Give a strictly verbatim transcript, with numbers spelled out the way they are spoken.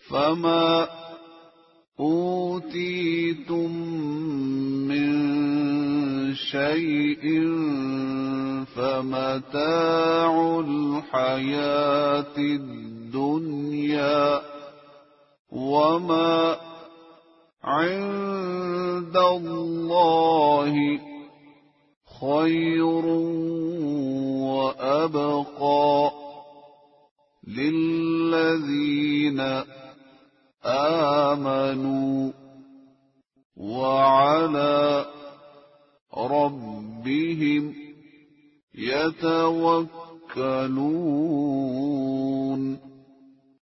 فما أوتيتم من شيء فمتاع الحياة الدنيا وما عند الله خير وأبقى للذين آمنوا وعلى ربهم يتوكلون.